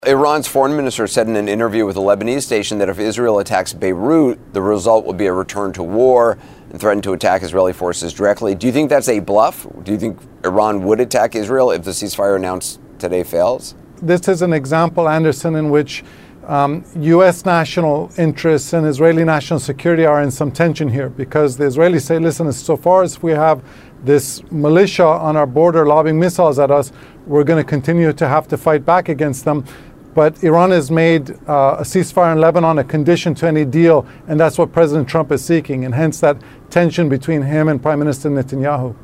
Iran's foreign minister said in an interview with a Lebanese station that if Israel attacks Beirut, the result will be a return to war, and threatened to attack Israeli forces directly. Do you think that's a bluff? Do you think Iran would attack Israel if the ceasefire announced today fails? This is an example, Anderson, in which U.S. national interests and Israeli national security are in some tension here, because the Israelis say, listen, so far as we have this militia on our border lobbing missiles at us, we're going to continue to have to fight back against them. But Iran has made a ceasefire in Lebanon a condition to any deal, and that's what President Trump is seeking, and hence that tension between him and Prime Minister Netanyahu.